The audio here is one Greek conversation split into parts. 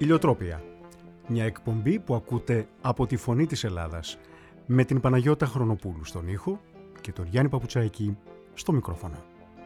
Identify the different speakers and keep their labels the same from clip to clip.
Speaker 1: Ηλιοτρόπια. Μια εκπομπή που ακούτε από τη Φωνή της Ελλάδας με την Παναγιώτα Χρονοπούλου στον ήχο και τον Γιάννη Παπουτσάκη στο μικρόφωνο.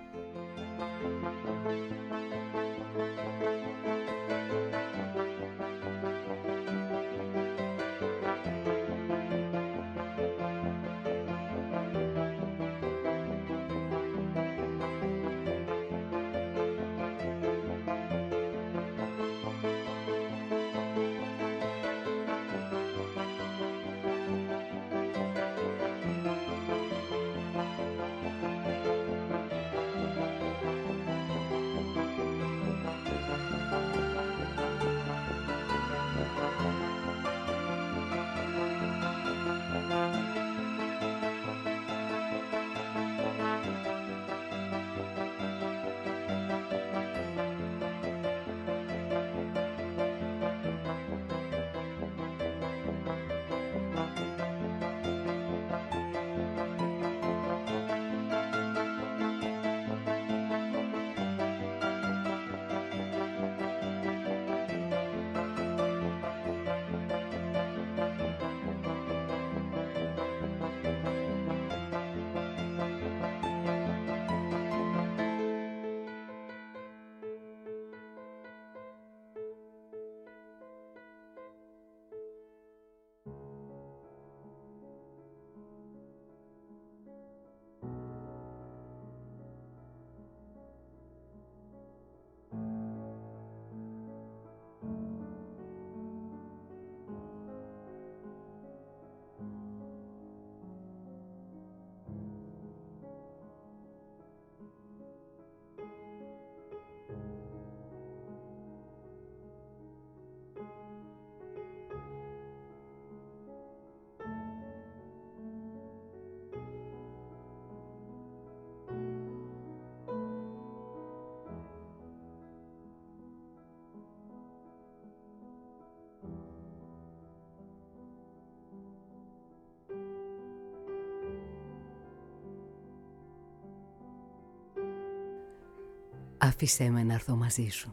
Speaker 2: Άφησέ με να έρθω μαζί σου.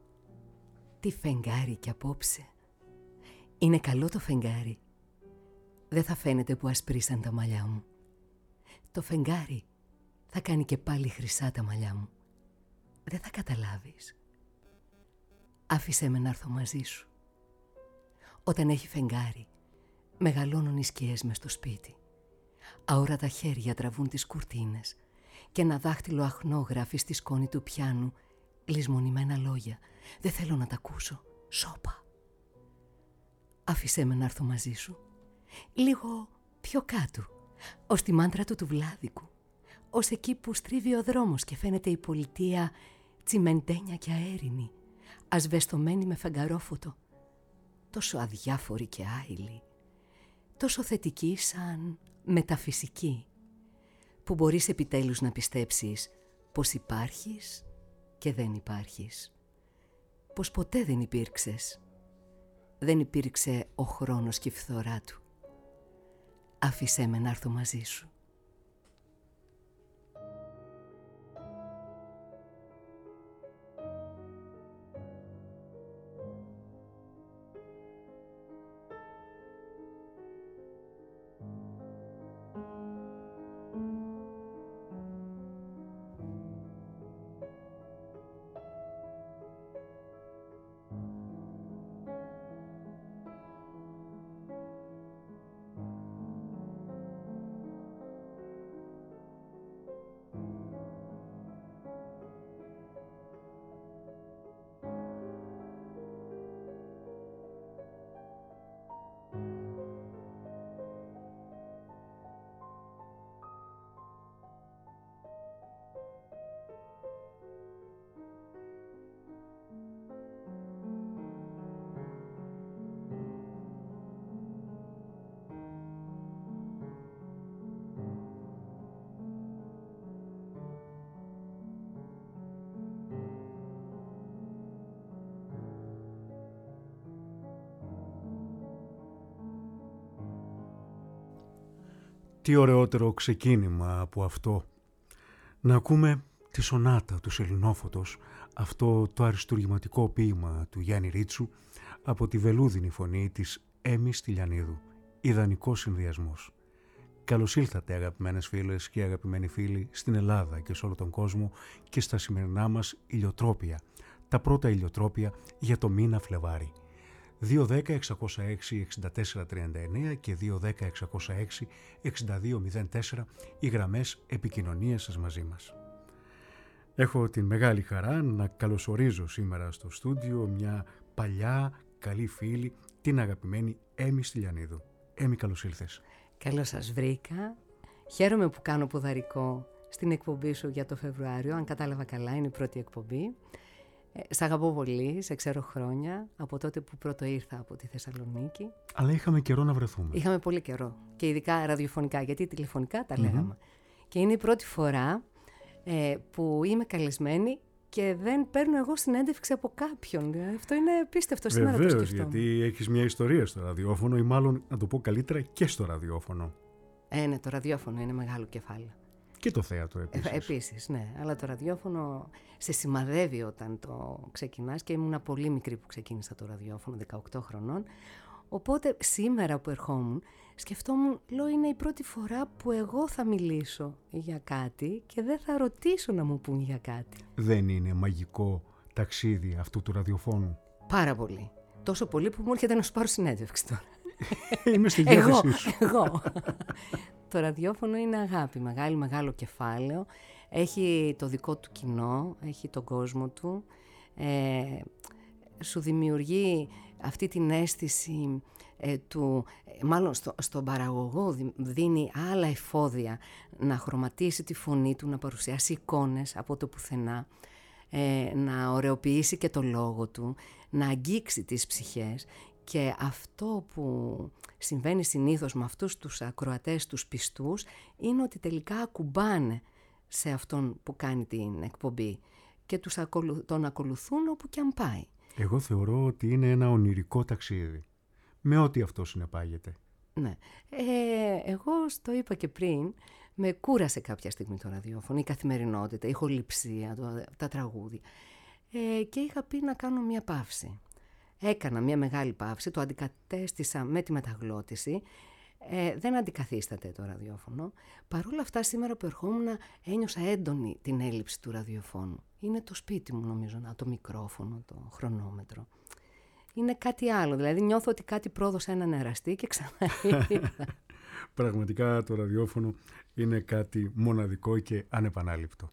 Speaker 2: Τι φεγγάρι κι απόψε. Είναι καλό το φεγγάρι. Δεν θα φαίνεται που ασπρίσαν τα μαλλιά μου. Το φεγγάρι θα κάνει και πάλι χρυσά τα μαλλιά μου. Δεν θα καταλάβεις. Άφησέ με να έρθω μαζί σου. Όταν έχει φεγγάρι, μεγαλώνουν οι σκιές μες στο σπίτι. Αόρατα χέρια τραβούν τις κουρτίνες και ένα δάχτυλο αχνό γράφει στη σκόνη του πιάνου λησμονημένα λόγια. Δεν θέλω να τα ακούσω. Σώπα. Άφησέ με να έρθω μαζί σου. Λίγο πιο κάτω, ως τη μάντρα του Βλάδικου, ως εκεί που στρίβει ο δρόμος και φαίνεται η πολιτεία τσιμεντένια και αέρινη, ασβεστομένη με φεγγαρόφωτο, τόσο αδιάφορη και άειλη, τόσο θετική σαν μεταφυσική, που μπορείς επιτέλους να πιστέψεις πως υπάρχεις και δεν υπάρχεις, πως ποτέ δεν υπήρξες. Δεν υπήρξε ο χρόνος και η φθορά του. Άφησέ με να έρθω μαζί σου.
Speaker 1: Τι ωραιότερο ξεκίνημα από αυτό. Να ακούμε τη σονάτα του Σελινόφωτος, αυτό το αριστουργηματικό ποίημα του Γιάννη Ρίτσου, από τη βελούδινη φωνή της Έμι Στυλιανίδου. Ιδανικός συνδυασμός. Καλώς ήλθατε αγαπημένες φίλες και αγαπημένοι φίλοι στην Ελλάδα και σε όλο τον κόσμο και στα σημερινά μας ηλιοτρόπια. Τα πρώτα ηλιοτρόπια για το μήνα Φλεβάρι. 210-606-6439 και 210-606-6204 οι γραμμές επικοινωνίας σας μαζί μας. Έχω την μεγάλη χαρά να καλωσορίζω σήμερα στο στούντιο μια παλιά καλή φίλη, την αγαπημένη Έμι Στυλιανίδου. Έμι, καλώς ήλθες.
Speaker 2: Καλώς σας βρήκα. Χαίρομαι που κάνω ποδαρικό στην εκπομπή σου για το Φεβρουάριο. Αν κατάλαβα καλά, είναι η πρώτη εκπομπή. Σ' αγαπώ πολύ, σε ξέρω χρόνια, από τότε που πρώτο ήρθα από τη Θεσσαλονίκη.
Speaker 1: Αλλά είχαμε καιρό να βρεθούμε.
Speaker 2: Είχαμε πολύ καιρό και ειδικά ραδιοφωνικά, γιατί τηλεφωνικά τα λέγαμε. Και είναι η πρώτη φορά που είμαι καλεσμένη και δεν παίρνω εγώ συνέντευξη από κάποιον. Αυτό είναι απίστευτο σήμερα.
Speaker 1: Βεβαίως, γιατί έχεις μια ιστορία στο ραδιόφωνο ή μάλλον, να το πω καλύτερα, και στο ραδιόφωνο.
Speaker 2: Ναι, το ραδιόφωνο είναι μεγάλο κεφάλαιο.
Speaker 1: Και το θέατρο επίσης.
Speaker 2: Επίσης, ναι. Αλλά το ραδιόφωνο σε σημαδεύει όταν το ξεκινάς και ήμουν πολύ μικρή που ξεκίνησα το ραδιόφωνο, 18 χρονών. Οπότε σήμερα που ερχόμουν σκεφτόμουν, λέω, είναι η πρώτη φορά που εγώ θα μιλήσω για κάτι και δεν θα ρωτήσω να μου πούν για κάτι.
Speaker 1: Δεν είναι μαγικό ταξίδι αυτού του ραδιοφώνου?
Speaker 2: Πάρα πολύ. Τόσο πολύ που μου έρχεται να σου πάρω συνέντευξη τώρα.
Speaker 1: Είμαι στη διάθεσή σου.
Speaker 2: Εγώ. Το ραδιόφωνο είναι αγάπη, μεγάλο κεφάλαιο. Έχει το δικό του κοινό, έχει τον κόσμο του. Σου δημιουργεί αυτή την αίσθηση του, μάλλον στον παραγωγό δίνει άλλα εφόδια να χρωματίσει τη φωνή του, να παρουσιάσει εικόνες από το πουθενά, να ωρεοποιήσει και το λόγο του, να αγγίξει τις ψυχές. Και αυτό που συμβαίνει συνήθως με αυτούς τους ακροατές, τους πιστούς, είναι ότι τελικά ακουμπάνε σε αυτόν που κάνει την εκπομπή και τον ακολουθούν όπου και αν πάει.
Speaker 1: Εγώ θεωρώ ότι είναι ένα ονειρικό ταξίδι, με ό,τι αυτό συνεπάγεται.
Speaker 2: Ναι. Εγώ το είπα και πριν, με κούρασε κάποια στιγμή το ραδιόφωνο, η καθημερινότητα, η ηχοληψία, τα τραγούδια. Και είχα πει να κάνω μια παύση. Έκανα μια μεγάλη παύση, το αντικατέστησα με τη μεταγλώτηση. Δεν αντικαθίσταται το ραδιόφωνο. Παρ' όλα αυτά, σήμερα που ερχόμουν ένιωσα έντονη την έλλειψη του ραδιοφώνου. Είναι το σπίτι μου, νομίζω, το μικρόφωνο, το χρονόμετρο. Είναι κάτι άλλο, δηλαδή νιώθω ότι κάτι πρόδωσα έναν εραστή και ξανά ήρθα.
Speaker 1: Πραγματικά το ραδιόφωνο είναι κάτι μοναδικό και ανεπανάληπτο.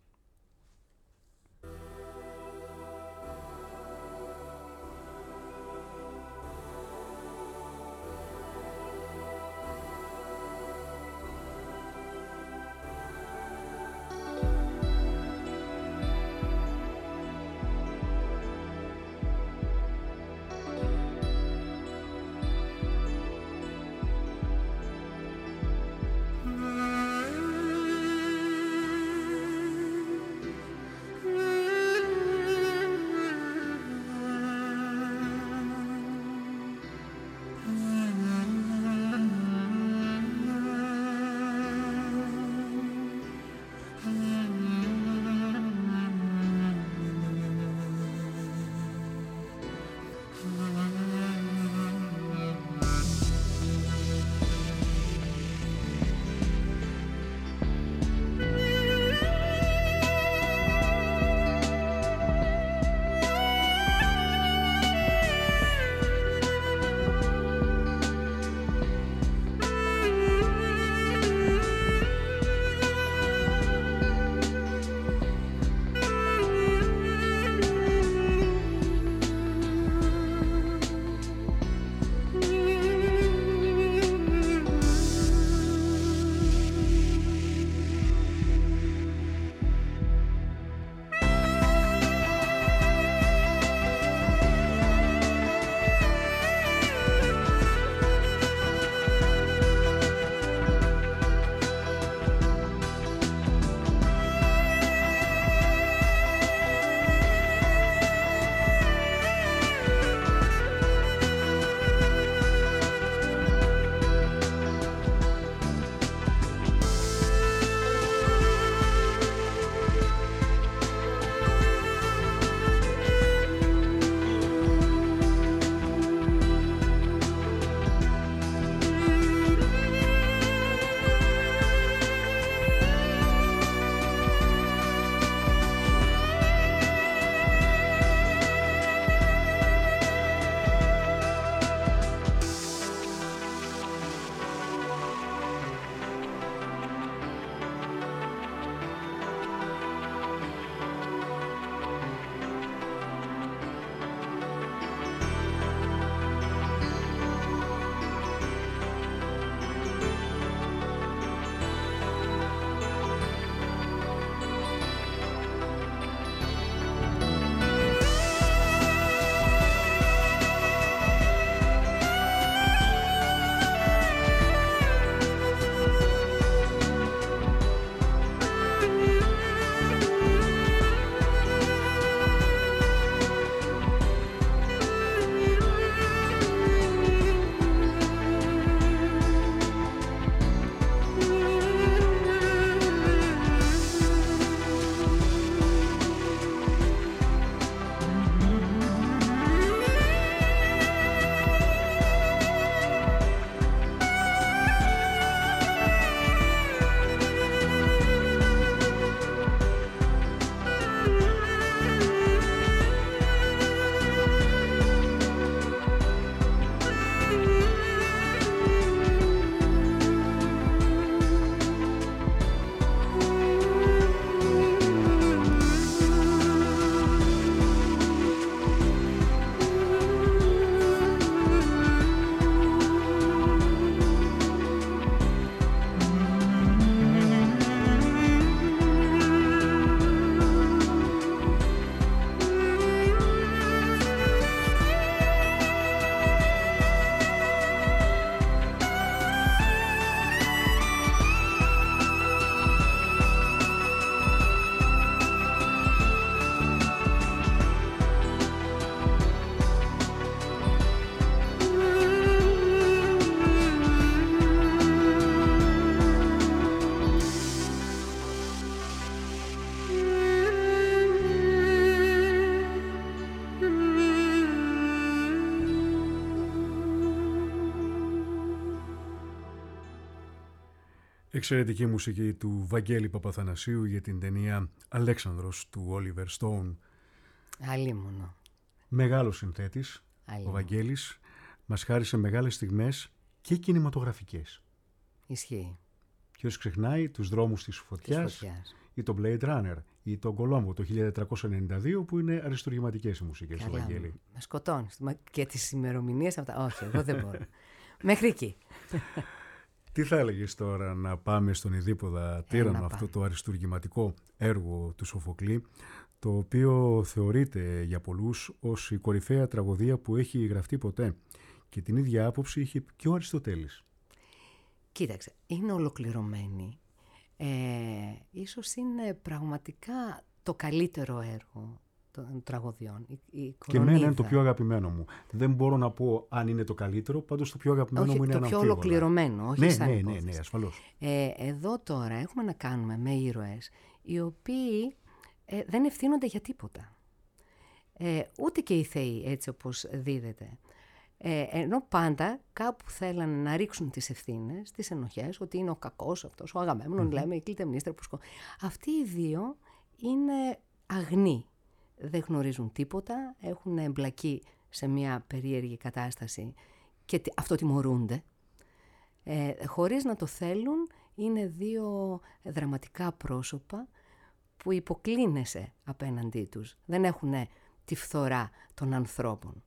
Speaker 1: Εξαιρετική μουσική του Βαγγέλη Παπαθανασίου για την ταινία Αλέξανδρος του Όλιβερ Στόουν.
Speaker 2: Αλίμονο.
Speaker 1: Μεγάλος συνθέτης, ο Βαγγέλης, μας χάρισε μεγάλες στιγμές και κινηματογραφικές.
Speaker 2: Ισχύει.
Speaker 1: Ποιος ξεχνάει τους δρόμους της φωτιάς ή το Blade Runner ή το Κολόμπο το 1492 που είναι αριστουργηματικές οι μουσικές του Βαγγέλη.
Speaker 2: Με σκοτώνεις. Και τις ημερομηνίες αυτά. Όχι, εγώ δεν μπορώ. Μέχρι εκεί.
Speaker 1: Τι θα έλεγες τώρα να πάμε στον Ιδίπποδα Τύραννο, αυτό το αριστουργηματικό έργο του Σοφοκλή, το οποίο θεωρείται για πολλούς ως η κορυφαία τραγωδία που έχει γραφτεί ποτέ. Και την ίδια άποψη είχε και ο Αριστοτέλης.
Speaker 2: Κοίταξε, είναι ολοκληρωμένη. Ίσως είναι πραγματικά το καλύτερο έργο των τραγωδιών.
Speaker 1: Και εμένα είναι το πιο αγαπημένο μου. Δεν μπορώ να πω αν είναι το καλύτερο, πάντως το πιο αγαπημένο μου είναι
Speaker 2: αναμφίβολα. Το πιο ολοκληρωμένο, όχι σαν υπόθεση.
Speaker 1: Ναι, ασφαλώς.
Speaker 2: Εδώ τώρα έχουμε να κάνουμε με ήρωες οι οποίοι δεν ευθύνονται για τίποτα. Ούτε και οι θεοί, έτσι όπως δίδεται. Ενώ πάντα κάπου θέλανε να ρίξουν τις ευθύνες, τις ενοχές, ότι είναι ο κακός αυτός, ο Αγαμέμνων, λέμε, η Κλητεμνίστρα που αυτοί οι δύο είναι αγνοί. Δεν γνωρίζουν τίποτα, έχουν εμπλακεί σε μια περίεργη κατάσταση και αυτοτιμωρούνται. Χωρίς να το θέλουν, είναι δύο δραματικά πρόσωπα που υποκλίνεσαι απέναντί τους. Δεν έχουν τη φθορά των ανθρώπων.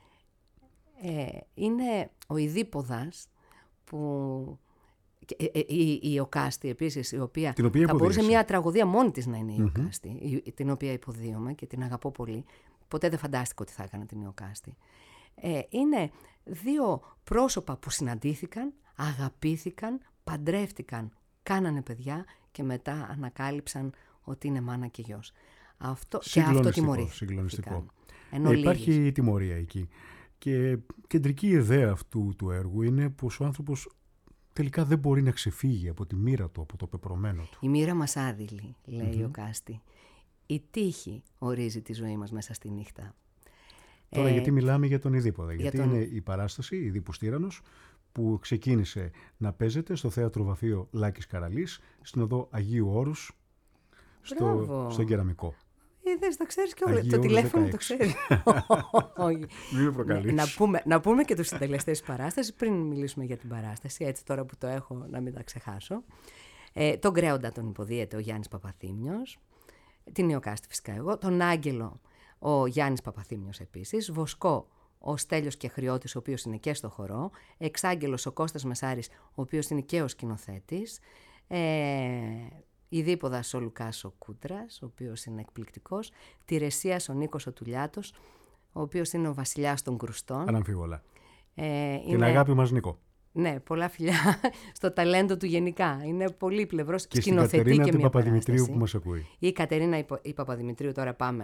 Speaker 2: Είναι ο Ιδίπποδας που... η Οκάστη επίσης, η οποία θα μπορούσε μια τραγωδία μόνη της να είναι η Οκάστη, την οποία υποδίωμαι και την αγαπώ πολύ. Ποτέ δεν φαντάστηκα ότι θα έκανα την Οκάστη. Είναι δύο πρόσωπα που συναντήθηκαν, αγαπήθηκαν, παντρεύτηκαν, κάνανε παιδιά και μετά ανακάλυψαν ότι είναι μάνα και γιος. Και αυτό τιμωρήθηκαν.
Speaker 1: Υπάρχει η τιμωρία εκεί. Και κεντρική ιδέα αυτού του έργου είναι πως ο άνθρωπος τελικά δεν μπορεί να ξεφύγει από τη μοίρα του, από το πεπρωμένο του.
Speaker 2: Η μοίρα μας άδειλη, λέει ο Κάστη. Η τύχη ορίζει τη ζωή μας μέσα στη νύχτα.
Speaker 1: Τώρα γιατί μιλάμε για τον Ιδίπποδα? Γιατί είναι η παράσταση Ιδίππος Τύραννος που ξεκίνησε να παίζεται στο Θέατρο Βαφείο Λάκης Καραλής, στην οδό Αγίου Όρους, στο Κεραμικό.
Speaker 2: Είδες, το ξέρεις και όλο. Το τηλέφωνο 16. Το ξέρεις.
Speaker 1: Μην με προκαλείς.
Speaker 2: Να πούμε και τους συντελεστές της παράστασης πριν μιλήσουμε για την παράσταση, έτσι τώρα που το έχω να μην τα ξεχάσω. Τον Κρέοντα τον υποδίεται ο Γιάννης Παπαθήμιος, την Ιωκάστη φυσικά εγώ, τον Άγγελο ο Γιάννης Παπαθήμιος επίσης, Βοσκό ο Στέλιος Κεχριώτης, ο οποίος είναι και στο χορό, Εξάγγελος ο Κώστας Μεσάρης, ο οποίος είναι και ο σκηνοθέτης, Ιδίπποδας ο Λουκάς ο Κούτρας, ο οποίος είναι εκπληκτικός, Τηρεσίας ο Νίκος ο Τουλιάτος, ο οποίος είναι ο βασιλιάς των κρουστών.
Speaker 1: Αναμφίβολα. Την αγάπη μας Νίκο.
Speaker 2: Ναι, πολλά φιλιά στο ταλέντο του γενικά. Είναι πολύ πλευρός,
Speaker 1: και
Speaker 2: σκηνοθετεί
Speaker 1: και μια
Speaker 2: την
Speaker 1: Παπαδημητρίου που μας ακούει.
Speaker 2: Η Κατερίνα η Παπαδημητρίου, τώρα πάμε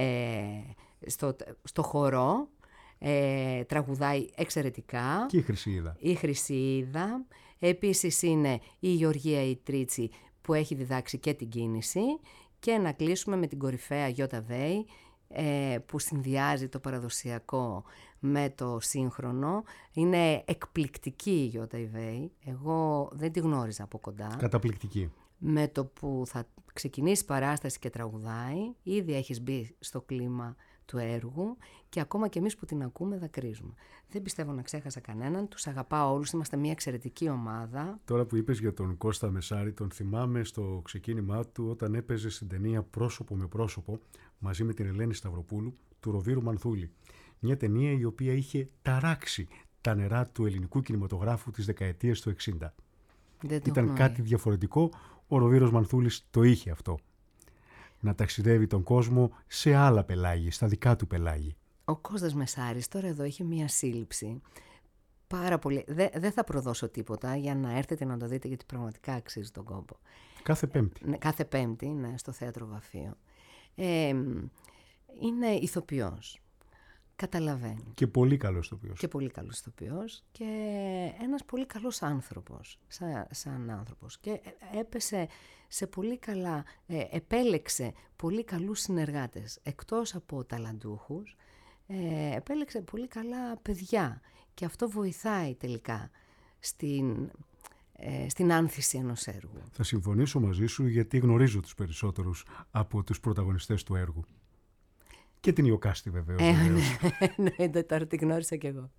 Speaker 2: στο χορό, τραγουδάει εξαιρετικά.
Speaker 1: Και η Χρυσίδα.
Speaker 2: Η Χρυσίδα. Επίσης είναι η Γεωργία η Τρίτσι που έχει διδάξει και την κίνηση. Και να κλείσουμε με την κορυφαία Γιώτα Βέη, που συνδυάζει το παραδοσιακό με το σύγχρονο. Είναι εκπληκτική η Γιώτα Βέη. Εγώ δεν τη γνώριζα από κοντά.
Speaker 1: Καταπληκτική.
Speaker 2: Με το που θα ξεκινήσει παράσταση και τραγουδάει, ήδη έχεις μπει στο κλίμα του έργου και ακόμα και εμείς που την ακούμε δακρύζουμε. Δεν πιστεύω να ξέχασα κανέναν, τους αγαπάω όλους, είμαστε μια εξαιρετική ομάδα.
Speaker 1: Τώρα που είπες για τον Κώστα Μεσάρη, τον θυμάμαι στο ξεκίνημά του όταν έπαιζε στην ταινία Πρόσωπο με πρόσωπο μαζί με την Ελένη Σταυροπούλου του Ροβίρου Μανθούλη. Μια ταινία η οποία είχε ταράξει τα νερά του ελληνικού κινηματογράφου της δεκαετίας του 60. Ήταν κάτι διαφορετικό, ο Ροβίρος Μανθούλης το είχε αυτό. Να ταξιδεύει τον κόσμο σε άλλα πελάγη, στα δικά του πελάγη.
Speaker 2: Ο Κώστας Μεσάρης τώρα εδώ έχει μία σύλληψη πάρα πολύ. Δεν θα προδώσω τίποτα για να έρθετε να το δείτε, γιατί πραγματικά αξίζει τον κόπο.
Speaker 1: Κάθε Πέμπτη.
Speaker 2: Ναι, κάθε Πέμπτη, ναι, στο Θέατρο Βαφείο. Είναι ηθοποιός. Καταλαβαίνει.
Speaker 1: Και πολύ καλός ηθοποιός.
Speaker 2: Και πολύ καλός ηθοποιός και ένας πολύ καλός άνθρωπος, σαν άνθρωπος. Και έπεσε σε πολύ καλά, επέλεξε πολύ καλούς συνεργάτες. Εκτός από ταλαντούχους, επέλεξε πολύ καλά παιδιά. Και αυτό βοηθάει τελικά στην στην άνθηση ενός έργου.
Speaker 1: Θα συμφωνήσω μαζί σου γιατί γνωρίζω τους περισσότερους από τους πρωταγωνιστές του έργου. Και την Ιωκάστη βεβαίως.
Speaker 2: Ναι, τώρα τη γνώρισα κι εγώ.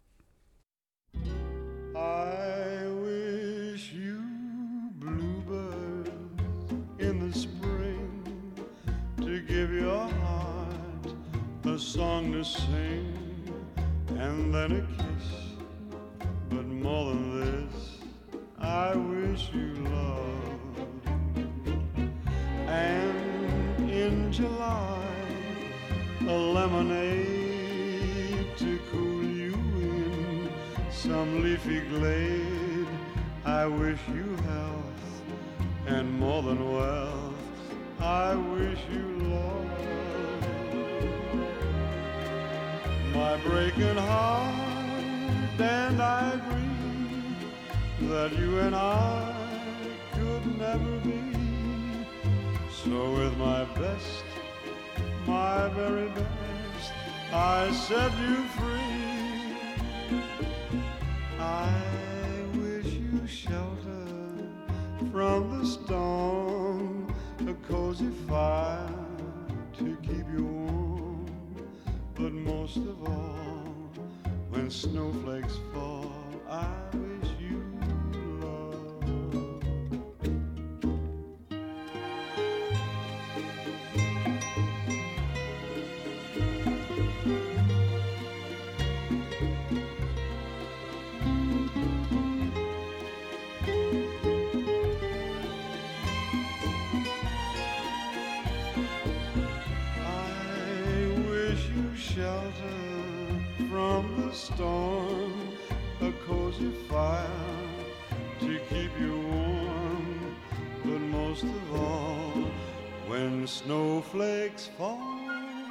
Speaker 3: I wish you bluebirds in the spring to give your heart a song to sing and then a kiss, but more than this I wish you love. And in July a lemonade to cool you in some leafy glade. I wish you health and more than wealth. I wish you love. My breaking heart and I agree that you and I could never be. So with my best, my very best, I set you free. I wish you shelter from the storm, a cozy fire to keep you warm. But most of all, when snowflakes fall, I wish you shelter from the storm, a cozy fire to keep you warm. But most of all, when snowflakes fall,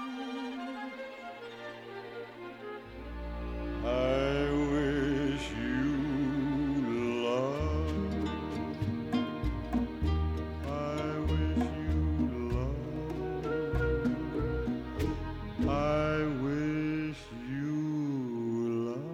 Speaker 3: I wish you love. I wish you love. I wish you love.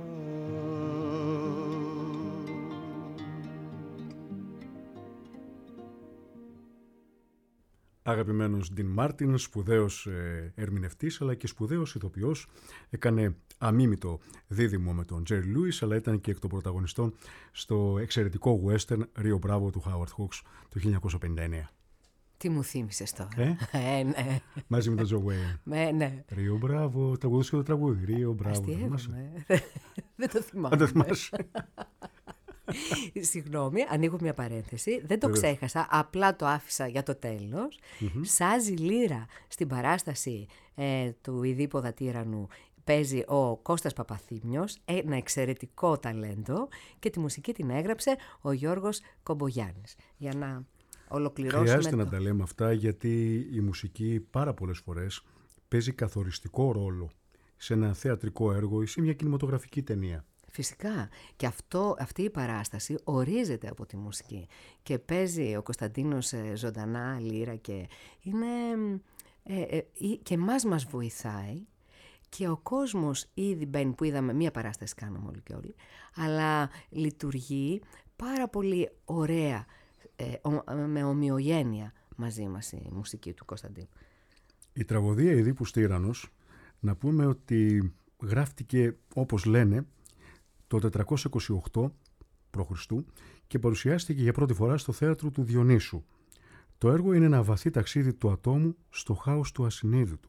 Speaker 1: Αγαπημένος Ντιν Μάρτιν, σπουδαίος ερμηνευτής αλλά και σπουδαίος ηθοποιός, έκανε αμίμητο δίδυμο με τον Τζέρι Λούις, αλλά ήταν και εκ των πρωταγωνιστών στο εξαιρετικό western Rio Bravo του Howard Hawks το 1959.
Speaker 2: Τι μου θύμισες τώρα.
Speaker 1: Ναι. Μαζί με τον Τζο Βέιν.
Speaker 2: Ναι.
Speaker 1: Ρίο Μπράβο, τραγουδούσε και το τραγούδι. Ρίο Μπράβο.
Speaker 2: Αστείευαμε. Δεν το θυμάμαι.
Speaker 1: Αν το θυμάσαι.
Speaker 2: Συγγνώμη, ανοίγω μια παρένθεση. Δεν το ξέχασα, απλά το άφησα για το τέλος. Σάζι λύρα στην παράσταση του Ιδίποδα Τύραννου παίζει ο Κώστας Παπαθήμιος, ένα εξαιρετικό ταλέντο, και τη μουσική την έγραψε ο Γιώργος Κομπογιάννης. Για να ολοκληρώσουμε.
Speaker 1: Χρειάζεται να τα λέμε αυτά, γιατί η μουσική πάρα πολλές φορές παίζει καθοριστικό ρόλο σε ένα θεατρικό έργο ή σε μια κινηματογραφική ταινία.
Speaker 2: Φυσικά. Και αυτή η παράσταση ορίζεται από τη μουσική. Και παίζει ο Κωνσταντίνος ζωντανά λύρα και είναι... και μας βοηθάει. Και ο κόσμος ήδη μπαίνει, που είδαμε μία παράσταση κάναμε όλοι και όλοι, αλλά λειτουργεί πάρα πολύ ωραία, με ομοιογένεια μαζί μας η μουσική του Κωνσταντίνου. Η
Speaker 1: τραγωδία Ιδίπους Τύραννος, να πούμε ότι γράφτηκε, όπως λένε, το 428 π.Χ. και παρουσιάστηκε για πρώτη φορά στο θέατρο του Διονύσου. Το έργο είναι ένα βαθύ ταξίδι του ατόμου στο χάος του ασυνείδητου.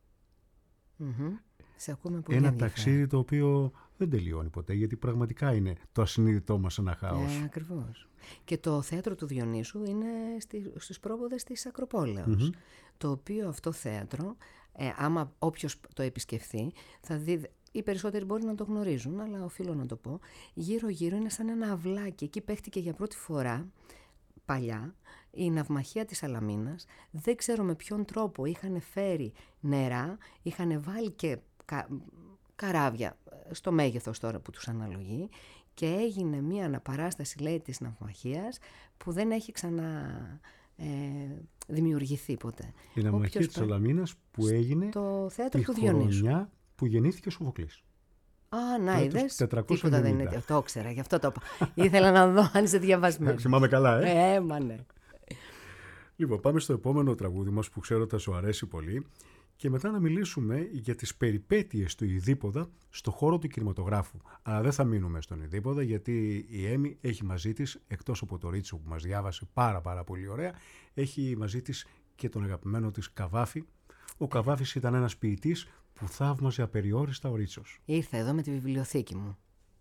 Speaker 2: Σε ακούμε πολύ
Speaker 1: ένα ταξίδι το οποίο δεν τελειώνει ποτέ, γιατί πραγματικά είναι το ασυνείδητό μας ένα χάος.
Speaker 2: Ακριβώς. Και το θέατρο του Διονύσου είναι στους πρόποδες της Ακροπόλεως, το οποίο αυτό θέατρο, άμα όποιος το επισκεφθεί, θα δει... Οι περισσότεροι μπορεί να το γνωρίζουν, αλλά οφείλω να το πω. Γύρω-γύρω είναι σαν ένα αυλάκι. Εκεί παίχτηκε για πρώτη φορά, παλιά, η ναυμαχία της Σαλαμίνας. Δεν ξέρω με ποιον τρόπο είχαν φέρει νερά, είχαν βάλει και καράβια, στο μέγεθος τώρα που τους αναλογεί, και έγινε μία αναπαράσταση, λέει, της ναυμαχίας που δεν έχει ξανά δημιουργηθεί ποτέ.
Speaker 1: Η ναυμαχία της Σαλαμίνας που έγινε
Speaker 2: στο θέατρο
Speaker 1: τη
Speaker 2: του Διονύσου.
Speaker 1: χρονιά που γεννήθηκε ο Σοφοκλής.
Speaker 2: Α, να είδες.
Speaker 1: 490.
Speaker 2: Τίποτα δεν είναι. Το ήξερα, γι' αυτό το είπα. Ήθελα να δω αν είσαι διαβασμένο.
Speaker 1: Θυμάμαι καλά,
Speaker 2: Μα ναι.
Speaker 1: Λοιπόν, πάμε στο επόμενο τραγούδι μας που ξέρω ότι σου αρέσει πολύ και μετά να μιλήσουμε για τις περιπέτειες του Ιδίπποδα στο χώρο του κινηματογράφου. Αλλά δεν θα μείνουμε στον Ιδίπποδα, γιατί η Έμι έχει μαζί της, εκτός από το Ρίτσο που μας διάβασε πάρα πολύ ωραία, έχει μαζί της και τον αγαπημένο της Καβάφη. Ο Καβάφης ήταν ένας ποιητής που θαύμαζε απεριόριστα ο Ρίτσος.
Speaker 2: Ήρθε εδώ με τη βιβλιοθήκη μου.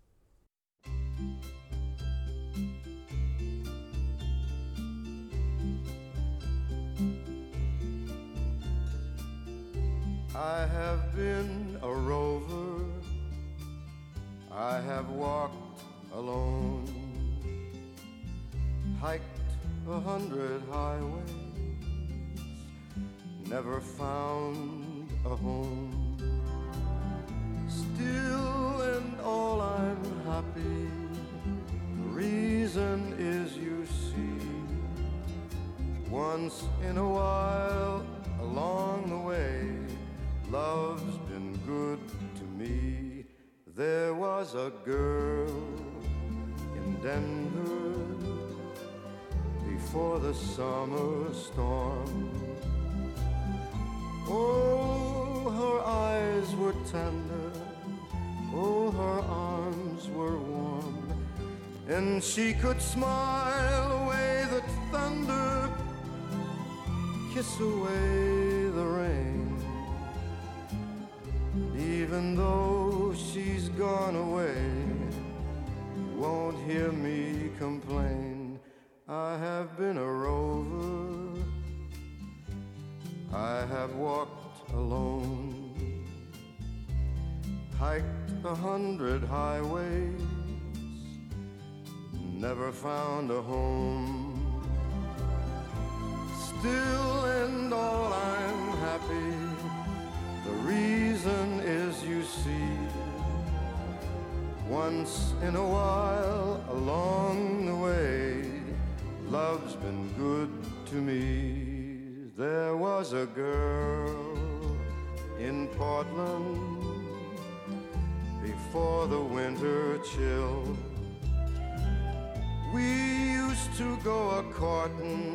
Speaker 3: I have been a rover, I have walked alone, hiked 100 highways, never found a home. Still and all I'm happy, the reason is you see, once in a while along the way, love's been good to me. There was a girl in Denver before the summer storm. Oh, her eyes were tender, oh, her arms were warm, and she could smile away the thunder, kiss away the rain. Even though she's gone away, you won't hear me complain. I have been a rover, I have walked alone, hiked 100 highways, never found a home. Still and all I'm happy, the reason is you see, once in a while along the way, love's been good to me. There was a girl in Portland before the winter chill. We used to go a-courtin'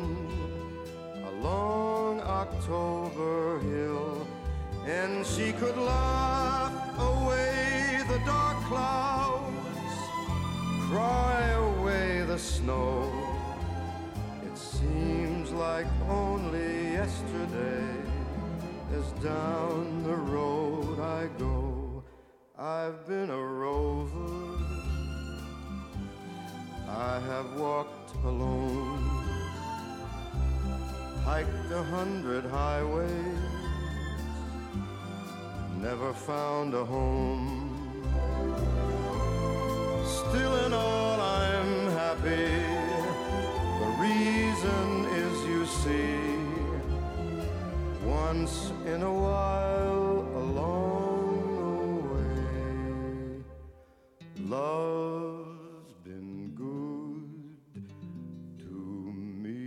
Speaker 3: along October Hill, and she could laugh away the dark clouds, cry away the snow. It seems like only yesterday, as down the road I go, I've been a rover, I have walked alone, hiked 100 highways, never found a home. Still in all I'm happy, the reason is you see, once in a while along the way, love's been good to me.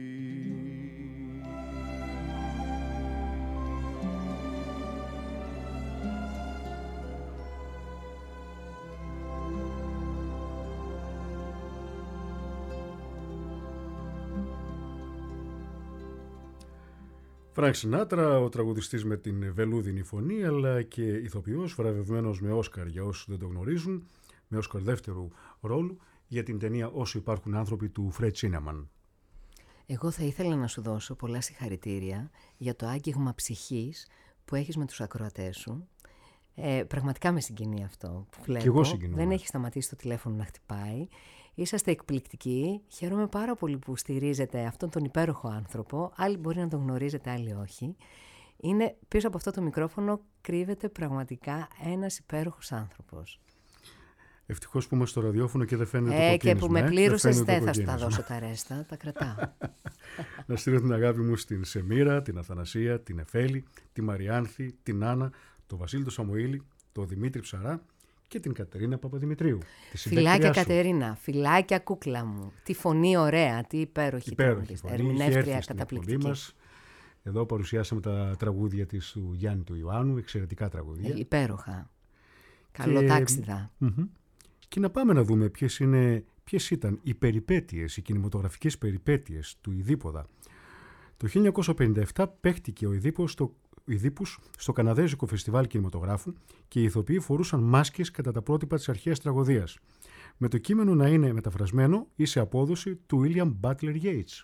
Speaker 1: Φρανκ Σινάτρα, ο τραγουδιστής με την βελούδινη φωνή, αλλά και ηθοποιός βραβευμένος με Όσκαρ, για όσους δεν το γνωρίζουν, με Όσκαρ δεύτερου ρόλου, για την ταινία «Όσο υπάρχουν άνθρωποι» του Φρετ Σίνεμαν.
Speaker 2: Εγώ θα ήθελα να σου δώσω πολλά συγχαρητήρια για το άγγιγμα ψυχής που έχεις με τους ακροατές σου. Πραγματικά με συγκινεί αυτό που βλέπω.
Speaker 1: Και εγώ συγκινούμαι.
Speaker 2: Δεν έχει σταματήσει το τηλέφωνο να χτυπάει. Είσαστε εκπληκτικοί. Χαίρομαι πάρα πολύ που στηρίζετε αυτόν τον υπέροχο άνθρωπο. Άλλοι μπορεί να τον γνωρίζετε, άλλοι όχι. Είναι, πίσω από αυτό το μικρόφωνο κρύβεται πραγματικά ένας υπέροχος άνθρωπος.
Speaker 1: Ευτυχώς που είμαστε στο ραδιόφωνο και δεν φαίνεται το κοκκίνισμα.
Speaker 2: Και που με πλήρωσες, δεν θα σου τα δώσω τα ρέστα, τα κρατάω.
Speaker 1: Να στείλω την αγάπη μου στην Σεμίρα, την Αθανασία, την Εφέλη, τη Μαριάνθη, την Άννα, τον Βασίλη τον Σαμοήλη, τον Δημήτρη Ψαρά και την Κατερίνα Παπαδημητρίου.
Speaker 2: Φιλάκια Κατερίνα, φιλάκια κούκλα μου. Τι φωνή ωραία, τι υπέροχη
Speaker 1: φωνή.
Speaker 2: Ερμηνεύτρια καταπληκτική.
Speaker 1: Μας. Εδώ παρουσιάσαμε τα τραγούδια της του Γιάννη του Ιωάννου, εξαιρετικά τραγούδια.
Speaker 2: Υπέροχα. Καλό τάξιδα.
Speaker 1: Και να πάμε να δούμε ποιες ήταν οι περιπέτειες, οι κινηματογραφικές περιπέτειες του Ιδίπποδα. Το 1957 παίχτηκε ο Ιδίππους στο Καναδέζικο Φεστιβάλ Κινηματογράφου και οι ηθοποιοί φορούσαν μάσκες κατά τα πρότυπα της αρχαίας τραγωδίας, με το κείμενο να είναι μεταφρασμένο ή σε απόδοση του William Butler Yeats.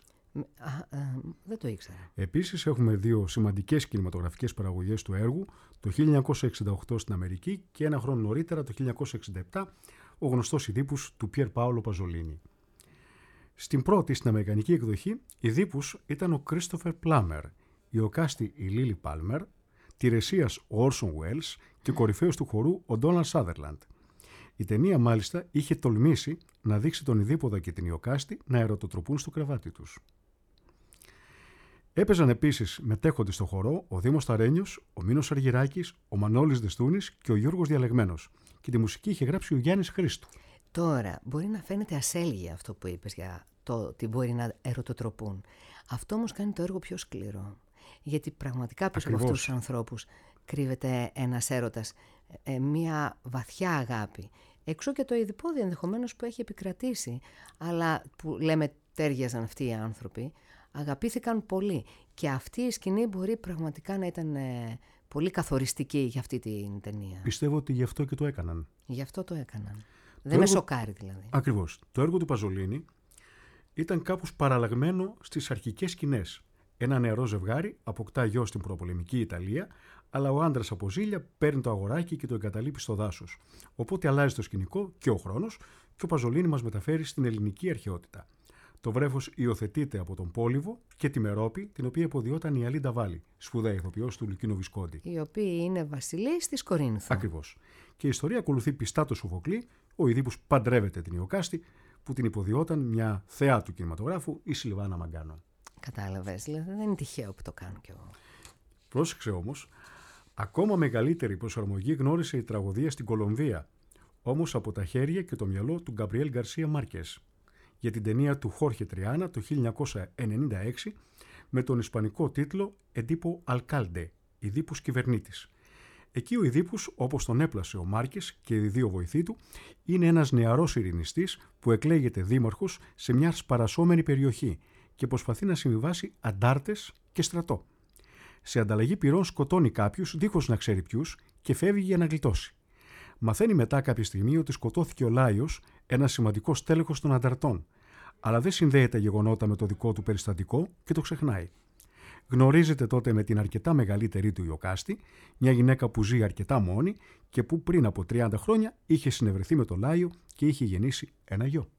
Speaker 2: Δεν το ήξερα.
Speaker 1: Επίσης έχουμε δύο σημαντικές κινηματογραφικές παραγωγές του έργου, το 1968 στην Αμερική και ένα χρόνο νωρίτερα, το 1967, ο γνωστός Ιδίππους του Πιέρ Πάολο Παζολίνι. Στην πρώτη, στην αμερικανική εκδοχή, Ιδίππους ήταν ο Κρίστοφερ Πλάμερ, η Ιωκάστη η Λίλι Πάλμερ, τηρεσίας ο Όρσον Βουέλς και κορυφαίος του χορού ο Ντόναλντ Σάδερλαντ. Η ταινία μάλιστα είχε τολμήσει να δείξει τον Ιδίπποδα και την Ιωκάστη να ερωτοτροπούν στο κρεβάτι τους. Έπαιζαν επίσης μετέχοντες στο χορό ο Δήμος Ταρένιος, ο Μίνος Αργυράκης, ο Μανώλης Δεστούνης και ο Γιώργος Διαλεγμένος. Και τη μουσική είχε γράψει ο Γιάννης Χρήστου.
Speaker 2: Τώρα, μπορεί να φαίνεται ασέλγη αυτό που είπες για το ότι μπορεί να ερωτοτροπούν. Αυτό όμως κάνει το έργο πιο σκληρό. Γιατί πραγματικά πίσω από αυτούς τους ανθρώπους κρύβεται ένας έρωτας, μια βαθιά αγάπη. Εξού και το Ιδιππόδι ενδεχομένως που έχει επικρατήσει, αλλά που λέμε τέριαζαν αυτοί οι άνθρωποι, αγαπήθηκαν πολύ. Και αυτή η σκηνή μπορεί πραγματικά να ήταν πολύ καθοριστική για αυτή την ταινία.
Speaker 1: Πιστεύω ότι γι' αυτό και το έκαναν.
Speaker 2: Γι' αυτό το έκαναν. Δεν με σοκάρει δηλαδή.
Speaker 1: Ακριβώς. Το έργο του Παζολίνι ήταν κάπως παραλλαγμένο στις αρχικές σκηνές. Ένα νεαρό ζευγάρι αποκτά γιο στην προπολεμική Ιταλία, αλλά ο άντρας από ζήλια παίρνει το αγοράκι και το εγκαταλείπει στο δάσος. Οπότε αλλάζει το σκηνικό και ο χρόνος και ο Παζολίνι μας μεταφέρει στην ελληνική αρχαιότητα. Το βρέφος υιοθετείται από τον Πόλιβο και τη Μερόπη, την οποία υποδιόταν η Αλίντα Βάλη, σπουδαία ηθοποιός του Λουκίνο Βισκόντι.
Speaker 2: Οι οποίοι είναι βασιλείς της Κορίνθου.
Speaker 1: Ακριβώς. Και η ιστορία ακολουθεί πιστά το Σοφοκλή. Ο Ιδίππους παντρεύεται την Ιωκάστη, που την υποδιόταν μια θεά του κινηματογράφου, η Σιλβάνα Μαγκάνο.
Speaker 2: Κατάλαβες, δηλαδή δεν είναι τυχαίο που το κάνω κι εγώ.
Speaker 1: Πρόσεξε όμως, ακόμα μεγαλύτερη προσαρμογή γνώρισε η τραγωδία στην Κολομβία, όμως από τα χέρια και το μυαλό του Γκαμπριέλ Γκαρσία Μάρκες, για την ταινία του Χόρχε Τριάνα το 1996 με τον ισπανικό τίτλο «Εντύπο Αλκάλντε», Ιδίππους κυβερνήτης. Εκεί ο Ιδίππους, όπως τον έπλασε ο Μάρκες και οι δύο βοηθοί του, είναι ένας νεαρός ειρηνιστής που εκλέγεται δήμαρχος σε μια σπαρασσόμενη περιοχή και προσπαθεί να συμβιβάσει αντάρτες και στρατό. Σε ανταλλαγή πυρών σκοτώνει κάποιους δίχως να ξέρει ποιους και φεύγει για να γλιτώσει. Μαθαίνει μετά κάποια στιγμή ότι σκοτώθηκε ο Λάιος, ένας σημαντικός τέλεχος των ανταρτών, αλλά δεν συνδέει τα γεγονότα με το δικό του περιστατικό και το ξεχνάει. Γνωρίζεται τότε με την αρκετά μεγαλύτερη του Ιωκάστη, μια γυναίκα που ζει αρκετά μόνη και που πριν από 30 χρόνια είχε συνευρεθεί με τον Λάιο και είχε γεννήσει ένα γιο.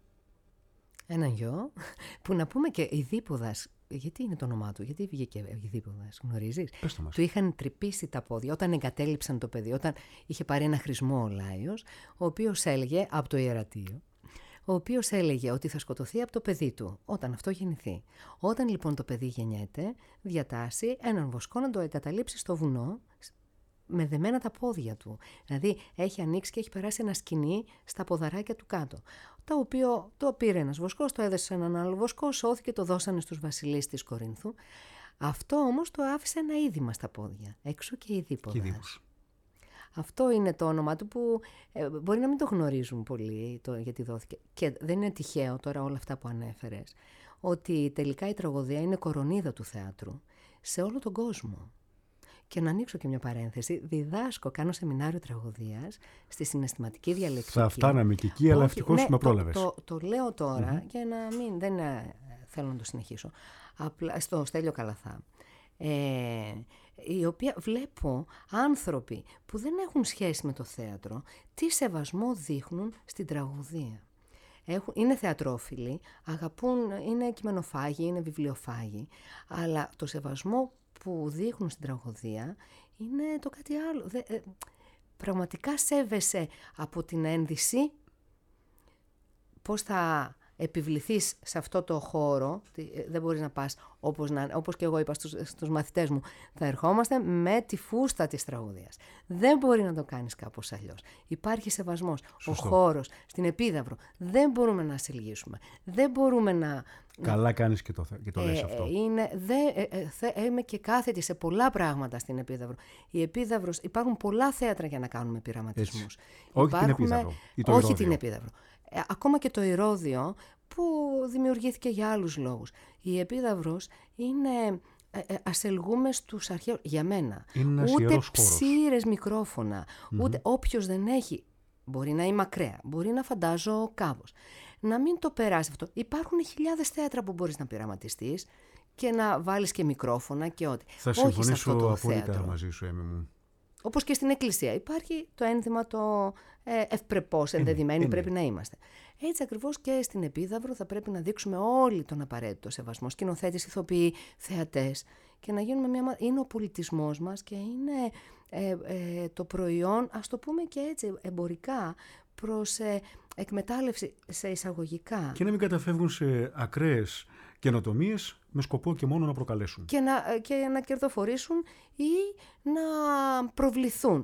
Speaker 2: Ένα γιο που να πούμε και Ιδίπποδας. Γιατί είναι το όνομά του, γιατί βγήκε Ιδίπποδας, γνωρίζεις? Του είχαν τρυπήσει τα πόδια όταν εγκατέλειψαν το παιδί, όταν είχε πάρει ένα χρησμό ο Λάιος, ο οποίος έλεγε από το ιερατείο, ο οποίος έλεγε ότι θα σκοτωθεί από το παιδί του όταν αυτό γεννηθεί. Όταν λοιπόν το παιδί γεννιέται, διατάσσει έναν βοσκό να το εγκαταλείψει στο βουνό με δεμένα τα πόδια του. Δηλαδή έχει ανοίξει και έχει περάσει ένα σκοινί στα ποδαράκια του κάτω. Το οποίο το πήρε ένας βοσκός, το έδωσε σε έναν άλλο βοσκό, σώθηκε, το δώσανε στους βασιλείς της Κορίνθου. Αυτό όμως το άφησε ένα είδημα στα πόδια. Εξού και Ιδίπποδας. Αυτό είναι το όνομα του που μπορεί να μην το γνωρίζουν πολύ γιατί δόθηκε. Και δεν είναι τυχαίο τώρα όλα αυτά που ανέφερες, ότι τελικά η τραγωδία είναι κορονίδα του θεάτρου σε όλο τον κόσμο. Και να ανοίξω και μια παρένθεση, διδάσκω, κάνω σεμινάριο τραγωδίας στη συναισθηματική διαλεκτική.
Speaker 1: Θα φτάναμε και εκεί, αλλά ευτυχώς με πρόλαβες.
Speaker 2: Το λέω τώρα για να μην, δεν θέλω να το συνεχίσω. Απλά στο Στέλιο Καλαθά. Η οποία βλέπω άνθρωποι που δεν έχουν σχέση με το θέατρο, τι σεβασμό δείχνουν στην τραγωδία. Είναι θεατρόφιλοι, αγαπούν, είναι κειμενοφάγοι, είναι βιβλιοφάγοι, αλλά το σεβασμό που δείχνουν στην τραγωδία είναι το κάτι άλλο. Πραγματικά σέβεσαι από την ένδυση πώς θα επιβληθείς σε αυτό το χώρο, δεν μπορείς να πας όπως και εγώ είπα στους μαθητές μου, θα ερχόμαστε με τη φούστα της τραγωδίας. Δεν μπορεί να το κάνεις κάπως αλλιώς. Υπάρχει σεβασμός.
Speaker 1: Σωστό.
Speaker 2: Ο χώρος, στην Επίδαυρο, δεν μπορούμε να συλλογίσουμε. Δεν μπορούμε να...
Speaker 1: Καλά κάνεις και το λες αυτό.
Speaker 2: Είμαι και κάθετη σε πολλά πράγματα στην Επίδαυρο. Η Επίδαυρος, υπάρχουν πολλά θέατρα για να κάνουμε πειραματισμούς.
Speaker 1: Όχι την Επίδαυρο.
Speaker 2: Όχι την Επίδαυρο. Ακόμα και το Ηρώδειο που δημιουργήθηκε για άλλους λόγους. Η Επίδαυρος είναι... ασελγούμε στους αρχαίους, για μένα. Ούτε ψήρες μικρόφωνα, ούτε όποιος δεν έχει, μπορεί να είμαι ακραία, μπορεί να φαντάζω κάπως. Να μην το περάσει αυτό. Υπάρχουν χιλιάδες θέατρα που μπορείς να πειραματιστείς και να βάλεις και μικρόφωνα και ό,τι.
Speaker 1: Θα συμφωνήσω απόλυτα μαζί σου, Έμι μου.
Speaker 2: Όπως και στην εκκλησία υπάρχει το ένθιμα το ευπρεπώς, ενδεδειμένοι πρέπει να είμαστε. Έτσι ακριβώς και στην Επίδαυρο θα πρέπει να δείξουμε όλοι τον απαραίτητο σεβασμό, σκηνοθέτες, ηθοποιοί, θεατές και να γίνουμε είναι ο πολιτισμός μας και είναι το προϊόν, ας το πούμε και έτσι εμπορικά, προς εκμετάλλευση σε εισαγωγικά.
Speaker 1: Και να μην καταφεύγουν σε ακραίες καινοτομίες με σκοπό και μόνο να προκαλέσουν.
Speaker 2: Και να κερδοφορήσουν ή να προβληθούν,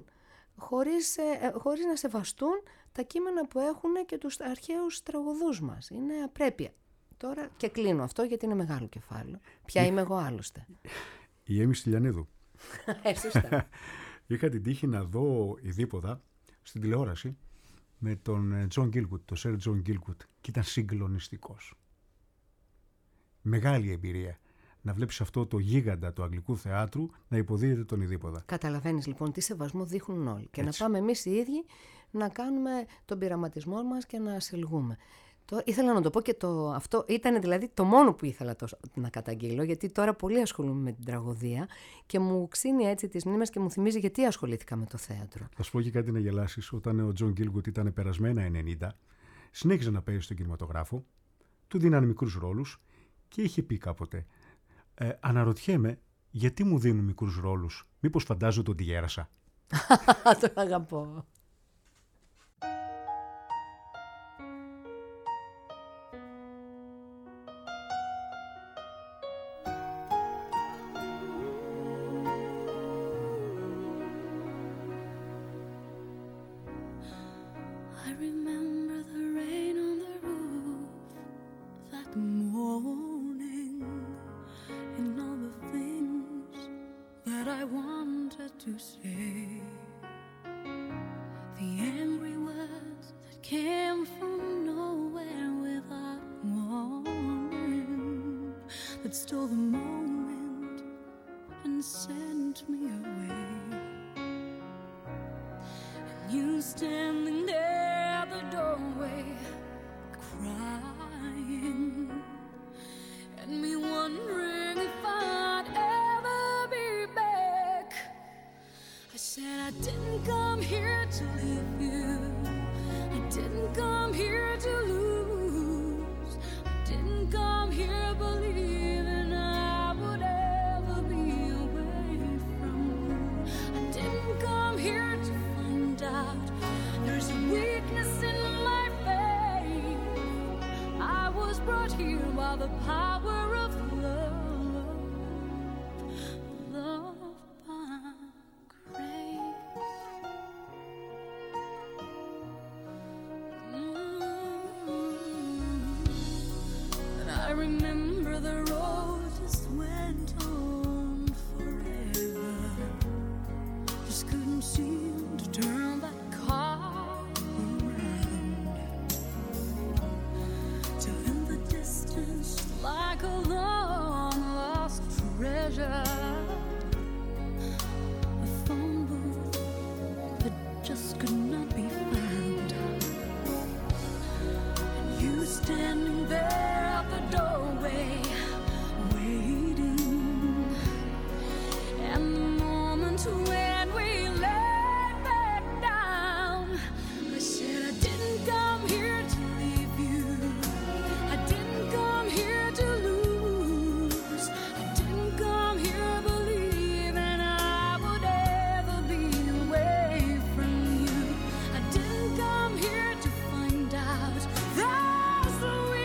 Speaker 2: χωρίς να σεβαστούν τα κείμενα που έχουν και τους αρχαίους τραγωδούς μας. Είναι απρέπεια. Τώρα και κλείνω αυτό γιατί είναι μεγάλο κεφάλαιο. Ποια είμαι εγώ άλλωστε.
Speaker 1: Η Έμι Στυλιανίδου.
Speaker 2: Σωστά.
Speaker 1: Είχα την τύχη να δω ειδήποδα στην τηλεόραση με τον Τζον Γκίλγκουτ, τον Σερ Τζον Γκίλγκουτ, και ήταν συγκλονιστικός. Μεγάλη εμπειρία να βλέπεις αυτό το γίγαντα του αγγλικού θεάτρου να υποδίεται τον ειδήποδα.
Speaker 2: Καταλαβαίνεις λοιπόν τι σεβασμό δείχνουν όλοι. Και
Speaker 1: Έτσι.
Speaker 2: να πάμε εμείς οι ίδιοι να κάνουμε τον πειραματισμό μας και να ασελγούμε. Ήθελα να το πω και αυτό ήταν δηλαδή το μόνο που ήθελα να καταγγείλω, γιατί τώρα πολύ ασχολούμαι με την τραγωδία και μου ξύνει έτσι τις μνήμες και μου θυμίζει γιατί ασχολήθηκα με το θέατρο.
Speaker 1: Θα σου πω και κάτι να γελάσεις. Όταν ο Τζον Γκίλγκουτ ήταν περασμένα 90, συνέχιζε να παίζει στον κινηματογράφο, του δίνανε μικρούς ρόλους και είχε πει κάποτε αναρωτιέμαι γιατί μου δίνουν μικρούς ρόλους, μήπως φαντάζονται ότι γέρασα.
Speaker 2: Τον αγαπώ.
Speaker 4: That's the way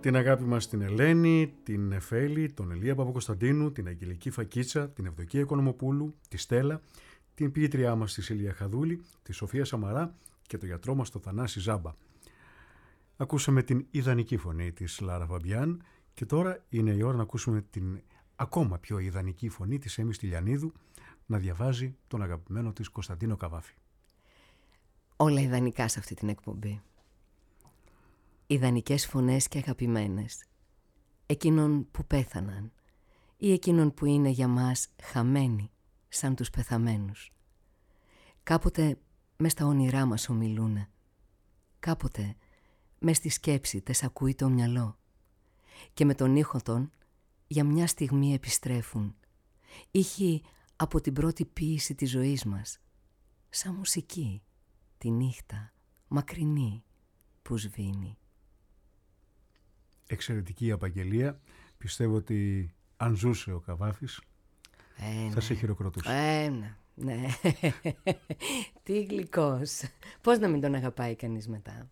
Speaker 1: την αγάπη μας στην Ελένη, την Εφέλη, τον Ηλία Παπακοσταντίνου, την Αγγελική Φακίτσα, την Ευδοκία Οικονομοπούλου, τη Στέλλα, την ποιήτριά μας τη Σίλια Χαδούλη, τη Σοφία Σαμαρά και τον γιατρό μας τον Θανάση Ζάμπα. Ακούσαμε την ιδανική φωνή της Λάρα Φαμπιάν και τώρα είναι η ώρα να ακούσουμε την ακόμα πιο ιδανική φωνή της Έμης Τηλιανίδου να διαβάζει τον αγαπημένο της Κωνσταντίνο Καβάφη.
Speaker 2: Όλα ιδανικά σε αυτή την εκπομπή. Ιδανικές φωνές και αγαπημένες. Εκείνων που πέθαναν ή εκείνων που είναι για μας χαμένοι σαν τους πεθαμένους. Κάποτε μες στα όνειρά μας ομιλούνε. Κάποτε μες στη σκέψη τες ακούει το μυαλό. Και με τον ήχο των για μια στιγμή επιστρέφουν. Ήχοι από την πρώτη ποίηση της ζωής μας. Σαν μουσική τη νύχτα μακρινή που σβήνει.
Speaker 1: Εξαιρετική απαγγελία. Πιστεύω ότι αν ζούσε ο Καβάφης θα σε χειροκροτούσε.
Speaker 2: Ναι. Τι γλυκός. Πώς να μην τον αγαπάει κανείς μετά.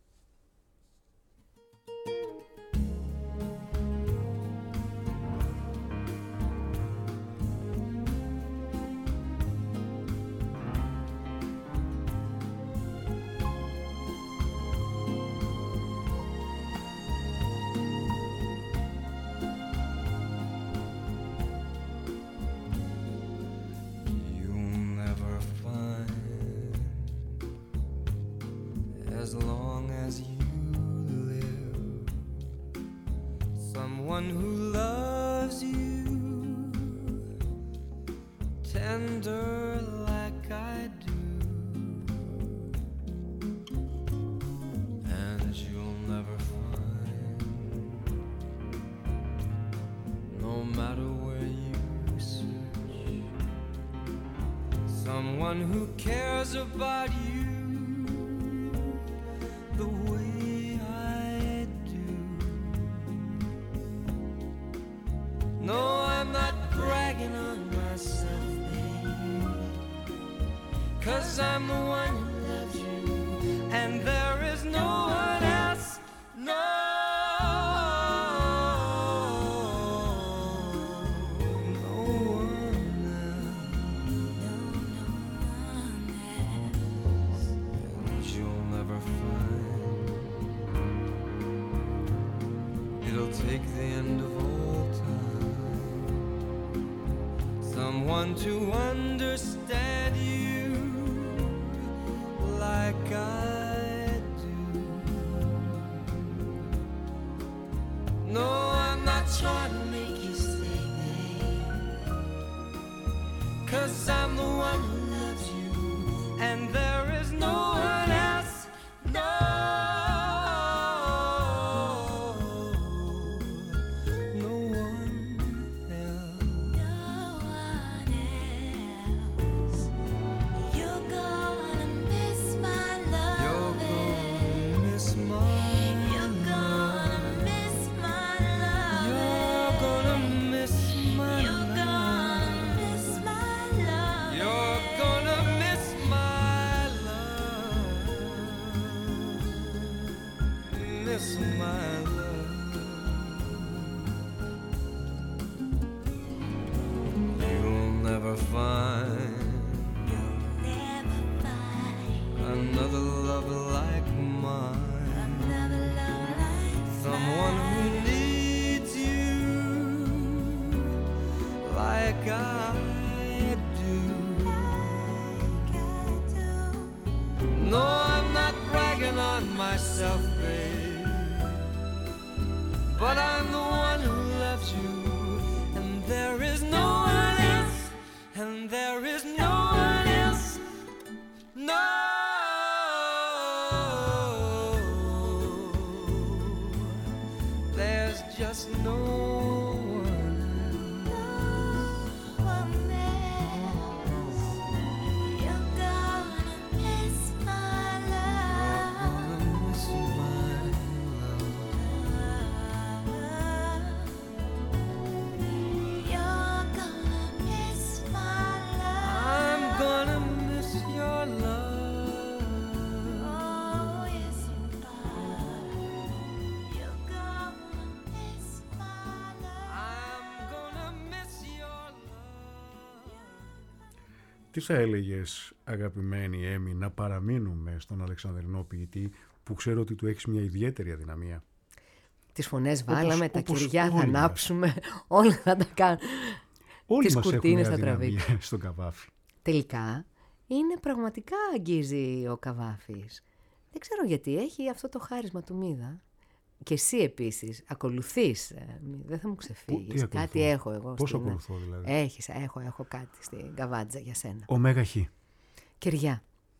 Speaker 1: Τι θα έλεγες, αγαπημένη Έμι, να παραμείνουμε στον Αλεξανδρινό ποιητή που ξέρω ότι του έχεις μια ιδιαίτερη αδυναμία?
Speaker 2: Τις φωνές βάλαμε, τα
Speaker 1: όπως
Speaker 2: κυριά θα
Speaker 1: όλοι
Speaker 2: ανάψουμε, όλα θα τα κάνουμε.
Speaker 1: Όλοι
Speaker 2: Τις
Speaker 1: μας
Speaker 2: κουρτίνες
Speaker 1: έχουν
Speaker 2: θα
Speaker 1: αδυναμία
Speaker 2: τραβήξουμε.
Speaker 1: στον Καβάφη.
Speaker 2: Τελικά, είναι πραγματικά αγγίζει ο Καβάφης. Δεν ξέρω γιατί, έχει αυτό το χάρισμα του Μίδα. Και εσύ επίσης ακολουθείς, δεν θα μου ξεφύγεις. Κάτι έχω εγώ.
Speaker 1: Πώς ακολουθώ δηλαδή?
Speaker 2: Έχω κάτι στην καβάτζα για σένα.
Speaker 1: Ωμέγα Χ.
Speaker 2: Κυριά,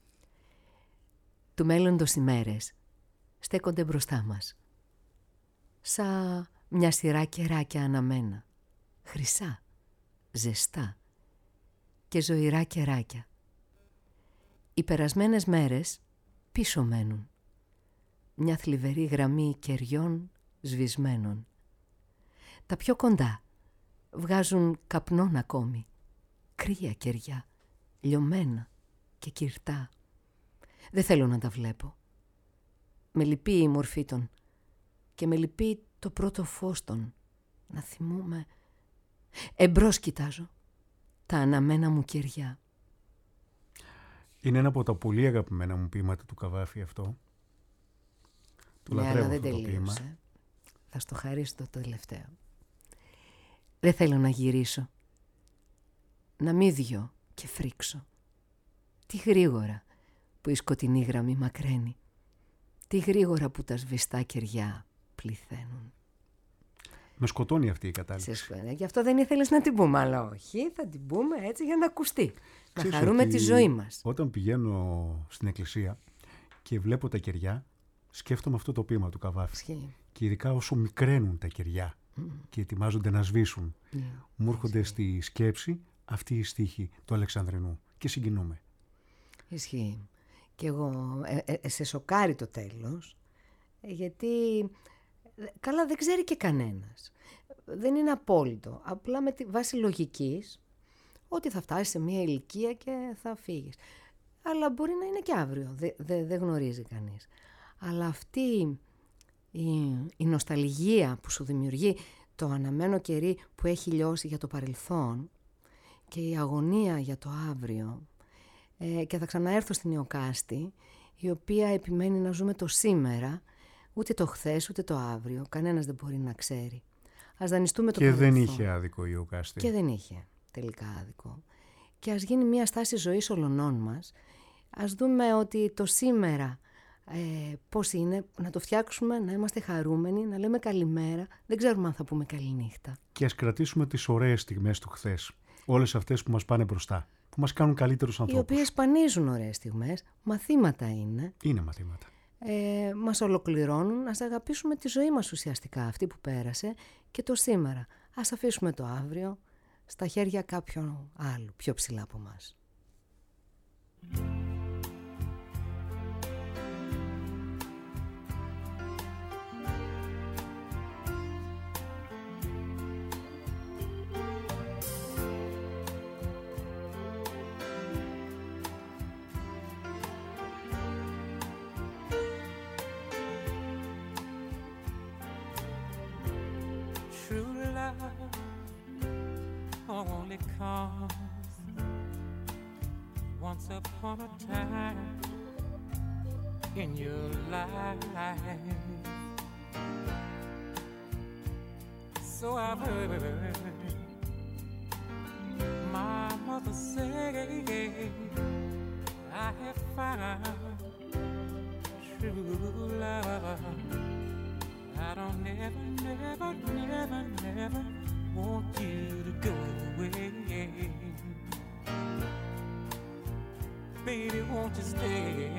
Speaker 2: του μέλλοντος οι μέρες στέκονται μπροστά μας. Σαν μια σειρά κεράκια αναμένα, χρυσά, ζεστά και ζωηρά κεράκια. Οι περασμένες μέρες πίσω μένουν. Μια θλιβερή γραμμή κεριών σβησμένων. Τα πιο κοντά βγάζουν καπνόν ακόμη, κρύα κεριά, λιωμένα και κυρτά. Δεν θέλω να τα βλέπω. Με λυπεί η μορφή των και με λυπεί το πρώτο φως των. Να θυμούμαι. Εμπρός κοιτάζω τα αναμένα μου κεριά.
Speaker 1: Είναι ένα από τα πολύ αγαπημένα μου ποίηματα του Καβάφη αυτό. Το λατρεύω αυτό το ποίημα.
Speaker 2: Θα στο χαρίσω το τελευταίο. Δεν θέλω να γυρίσω, να μύδιω και φρίξω. Τι γρήγορα που η σκοτεινή γραμμή μακραίνει. Τι γρήγορα που τα σβηστά κεριά πληθαίνουν.
Speaker 1: Με σκοτώνει αυτή η κατάληξη.
Speaker 2: Γι' αυτό δεν ήθελες να την πούμε, αλλά όχι, θα την πούμε έτσι για να ακουστεί.
Speaker 1: Ξέρεις,
Speaker 2: να χαρούμε τη ζωή μας.
Speaker 1: Όταν πηγαίνω στην εκκλησία και βλέπω τα κεριά, σκέφτομαι αυτό το ποίημα του Καβάφη.
Speaker 2: Σχή.
Speaker 1: Και ειδικά όσο μικραίνουν τα κεριά και ετοιμάζονται να σβήσουν, μου έρχονται στη σκέψη αυτή η στίχη του Αλεξανδρινού και συγκινούμε.
Speaker 2: Ισχύει. Και εγώ σε σοκάρει το τέλος, γιατί καλά δεν ξέρει και κανένας. Δεν είναι απόλυτο. Απλά με τη βάση λογικής ότι θα φτάσει σε μια ηλικία και θα φύγεις. Αλλά μπορεί να είναι και αύριο. Δεν γνωρίζει κανείς. Αλλά αυτή η νοσταλγία που σου δημιουργεί το αναμένο κερί που έχει λιώσει για το παρελθόν και η αγωνία για το αύριο, και θα ξαναέρθω στην Ιωκάστη, η οποία επιμένει να ζούμε το σήμερα, ούτε το χθες ούτε το αύριο. Κανένας δεν μπορεί να ξέρει. Ας δανειστούμε το παρελθόν.
Speaker 1: Και δεν είχε άδικο η Ιωκάστη.
Speaker 2: Και δεν είχε τελικά άδικο. Και ας γίνει μια στάση ζωής ολονών μας. Ας δούμε ότι το σήμερα πώς είναι, να το φτιάξουμε, να είμαστε χαρούμενοι, να λέμε καλημέρα. Δεν ξέρουμε αν θα πούμε καληνύχτα.
Speaker 1: Και ας κρατήσουμε τις ωραίες στιγμές του χθες. Όλες αυτές που μας πάνε μπροστά. Που μας κάνουν καλύτερους ανθρώπους.
Speaker 2: Οι οποίες σπανίζουν ωραίες στιγμές. Μαθήματα είναι.
Speaker 1: Είναι μαθήματα.
Speaker 2: Μας ολοκληρώνουν. Ας αγαπήσουμε τη ζωή μας ουσιαστικά, αυτή που πέρασε, και το σήμερα. Ας αφήσουμε το αύριο στα χέρια κάποιον άλλου, πιο ψηλά από μας.
Speaker 4: Only comes once upon a time in your life. So I've heard my mother say I have found true love. I don't never want you to go away. Baby, won't you stay?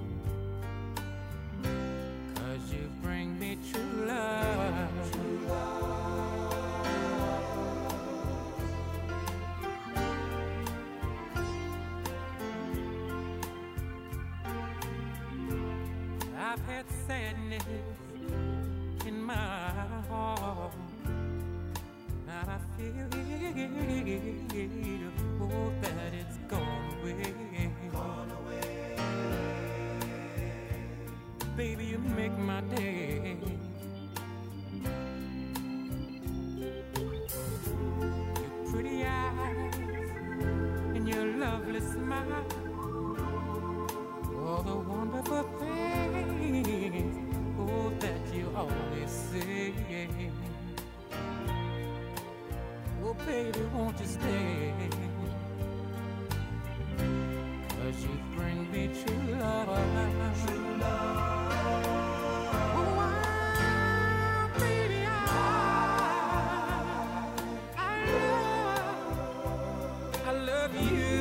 Speaker 4: 'Cause you bring me true love. True love. I've had sadness in my heart. Now I feel that it's gone away. Gone away. Baby, you make my day. Your pretty eyes and your lovely Oh, baby, won't you stay? 'Cause you bring me true love. True love. Oh, baby, I love you.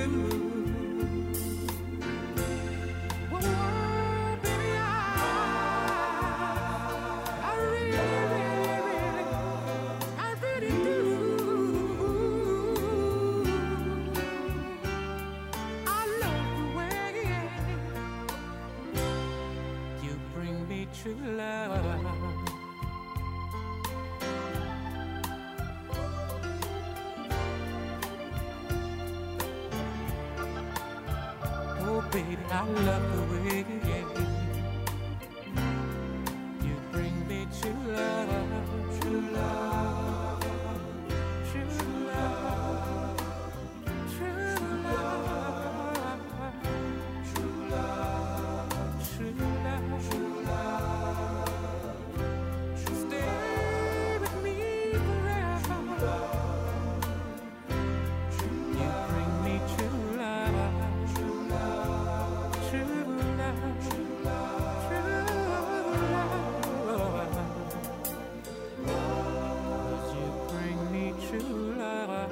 Speaker 4: True love. Oh, baby, I love the way you bring me true love. True love. True love. True love. True love. True love. True love. Stay with me forever. You bring me true love. True love. True love. True love. True love. 'Cause you bring me true love.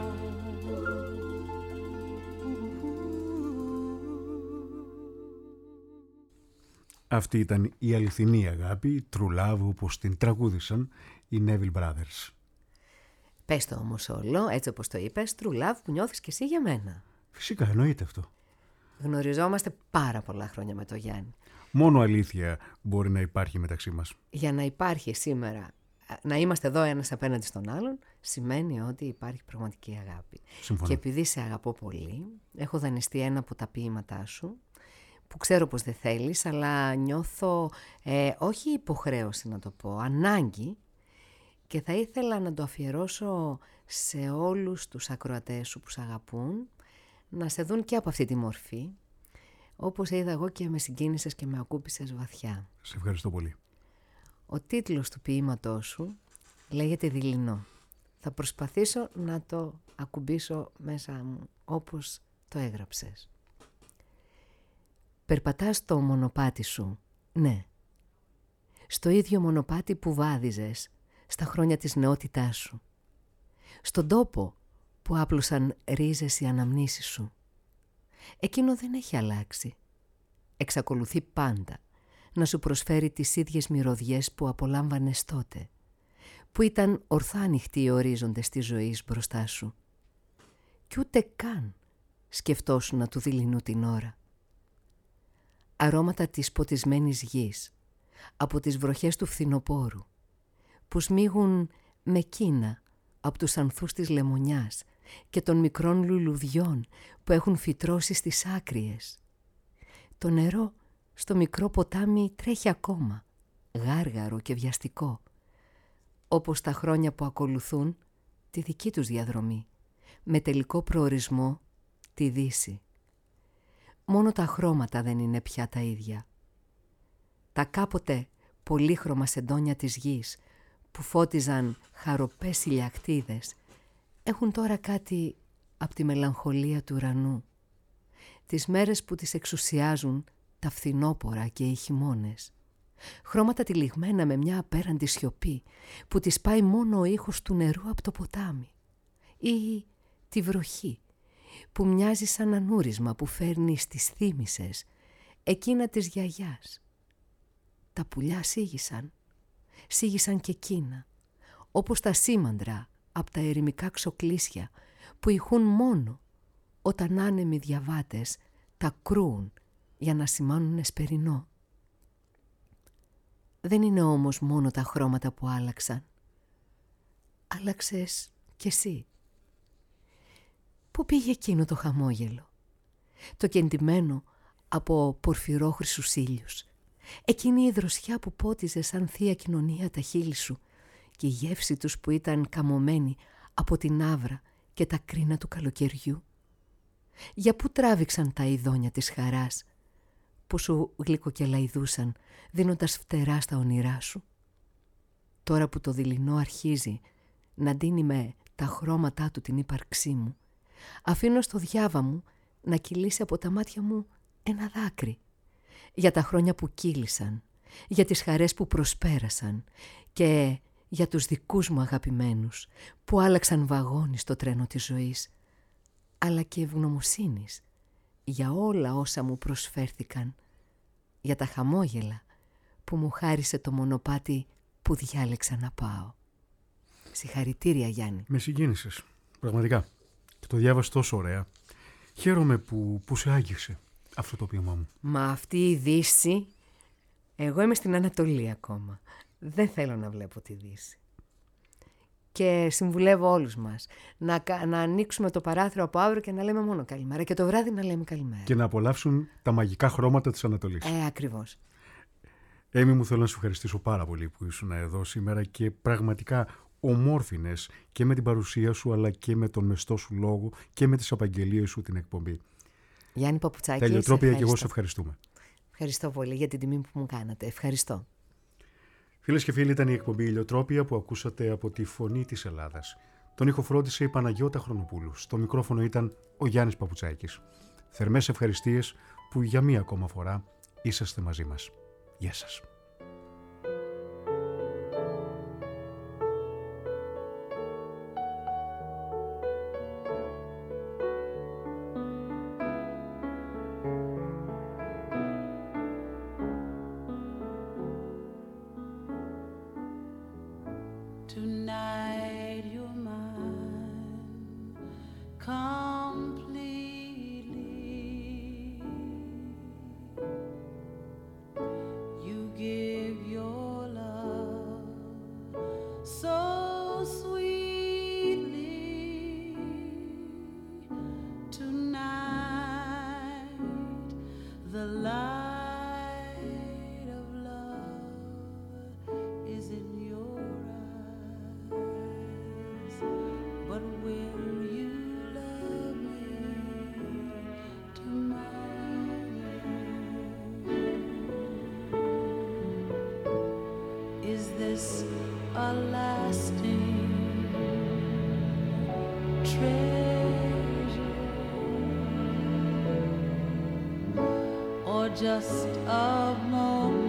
Speaker 1: Αυτή ήταν η αληθινή αγάπη, True Love, όπως την τραγούδισαν οι Neville Brothers.
Speaker 2: Πες το όμως όλο, έτσι όπως το είπες, True Love που νιώθεις και εσύ για μένα.
Speaker 1: Φυσικά, εννοείται αυτό.
Speaker 2: Γνωριζόμαστε πάρα πολλά χρόνια με το Γιάννη.
Speaker 1: Μόνο αλήθεια μπορεί να υπάρχει μεταξύ μας.
Speaker 2: Για να υπάρχει σήμερα, να είμαστε εδώ ένας απέναντι στον άλλον, σημαίνει ότι υπάρχει πραγματική αγάπη.
Speaker 1: Συμφωνώ.
Speaker 2: Και επειδή σε αγαπώ πολύ, έχω δανειστεί ένα από τα ποίηματά σου, που ξέρω πως δεν θέλεις, αλλά νιώθω, όχι υποχρέωση να το πω, ανάγκη, και θα ήθελα να το αφιερώσω σε όλους τους ακροατές σου που σε αγαπούν, να σε δουν και από αυτή τη μορφή, όπως είδα εγώ και με συγκίνησες και με ακούπησες βαθιά.
Speaker 1: Σε ευχαριστώ πολύ.
Speaker 2: Ο τίτλος του ποίηματός σου λέγεται «Δειλινό». Θα προσπαθήσω να το ακουμπήσω μέσα μου όπως το έγραψες. Περπατάς στο μονοπάτι σου, ναι. Στο ίδιο μονοπάτι που βάδιζες στα χρόνια της νεότητάς σου. Στον τόπο που άπλωσαν ρίζες οι αναμνήσεις σου. Εκείνο δεν έχει αλλάξει. Εξακολουθεί πάντα να σου προσφέρει τις ίδιες μυρωδιές που απολάμβανες τότε, που ήταν ορθά ανοιχτοί οι ορίζοντες της ζωής μπροστά σου. Κι ούτε καν σκεφτόσουνα του δειλινού την ώρα. Αρώματα της ποτισμένης γης, από τις βροχές του φθινοπόρου, που σμίγουν με κίνα από τους ανθούς της λεμονιάς και των μικρών λουλουδιών που έχουν φυτρώσει στις άκριες. Το νερό στο μικρό ποτάμι τρέχει ακόμα, γάργαρο και βιαστικό, όπως τα χρόνια που ακολουθούν τη δική τους διαδρομή, με τελικό προορισμό τη Δύση. Μόνο τα χρώματα δεν είναι πια τα ίδια. Τα κάποτε πολύχρωμα σεντόνια της γης που φώτιζαν χαροπές ηλιακτίδες έχουν τώρα κάτι από τη μελαγχολία του ουρανού. Τις μέρες που τις εξουσιάζουν τα φθινόπορα και οι χειμώνες. Χρώματα τυλιγμένα με μια απέραντη σιωπή που τις πάει μόνο ο ήχος του νερού από το ποτάμι. Ή τη βροχή που μοιάζει σαν ανούρισμα που φέρνει στις θύμησες εκείνα της γιαγιάς. Τα πουλιά σίγησαν και εκείνα, όπως τα σήμαντρα από τα ερημικά ξοκλήσια που ηχούν μόνο όταν άνεμοι διαβάτες τα κρούουν για να σημάνουν εσπερινό. Δεν είναι όμως μόνο τα χρώματα που άλλαξαν. Άλλαξες κι εσύ. Πού πήγε εκείνο το χαμόγελο, το κεντυμένο από πορφυρόχρυσους ήλιους, εκείνη η δροσιά που πότιζε σαν θεία κοινωνία τα χείλη σου και η γεύση τους που ήταν καμωμένη από την άβρα και τα κρίνα του καλοκαιριού. Για πού τράβηξαν τα ειδόνια της χαράς που σου γλυκοκελαϊδούσαν δίνοντας φτερά στα όνειρά σου. τώρα που το δειλινό αρχίζει να ντύνει με τα χρώματά του την ύπαρξή μου, αφήνω στο διάβα μου να κυλήσει από τα μάτια μου ένα δάκρυ. Για τα χρόνια που κύλησαν, για τις χαρές που προσπέρασαν και για τους δικούς μου αγαπημένους που άλλαξαν βαγόνι στο τρένο της ζωής, αλλά και ευγνωμοσύνης για όλα όσα μου προσφέρθηκαν, για τα χαμόγελα που μου χάρισε το μονοπάτι που διάλεξα να πάω. Συγχαρητήρια, Γιάννη.
Speaker 1: Με συγκίνησες, πραγματικά. Και το διάβασες τόσο ωραία. Χαίρομαι που σε άγγιξε αυτό το ποίημά μου.
Speaker 2: Μα αυτή η Δύση, εγώ είμαι στην Ανατολή ακόμα. Δεν θέλω να βλέπω τη Δύση. Και συμβουλεύω όλους μας να ανοίξουμε το παράθυρο από αύριο και να λέμε μόνο καλημέρα και το βράδυ να λέμε καλημέρα.
Speaker 1: Και να απολαύσουν τα μαγικά χρώματα της Ανατολής.
Speaker 2: Ακριβώς.
Speaker 1: Έμι μου, θέλω να σου ευχαριστήσω πάρα πολύ που ήσουν εδώ σήμερα και πραγματικά ομόρφινες και με την παρουσία σου αλλά και με τον μεστό σου λόγο και με τις απαγγελίες σου την εκπομπή.
Speaker 2: Γιάννη Παπουτσάκη,
Speaker 1: τα Ηλιοτρόπια και εγώ σε ευχαριστούμε.
Speaker 2: Ευχαριστώ πολύ για την τιμή που μου κάνατε. Ευχαριστώ.
Speaker 1: Φίλες και φίλοι, ήταν η εκπομπή Ηλιοτρόπια που ακούσατε από τη Φωνή της Ελλάδας. Τον ήχο φρόντισε η Παναγιώτα Χρονοπούλου. Στο μικρόφωνο ήταν ο Γιάννης Παπουτσάκης. Θερμές ευχαριστίες που για μία ακόμα φορά είσαστε μαζί μας. Γεια σας.
Speaker 5: Tonight you're mine completely. You give your love so sweetly. Tonight the light of love is in your eyes. But will you love me tomorrow? Is this a lasting treasure or just a moment?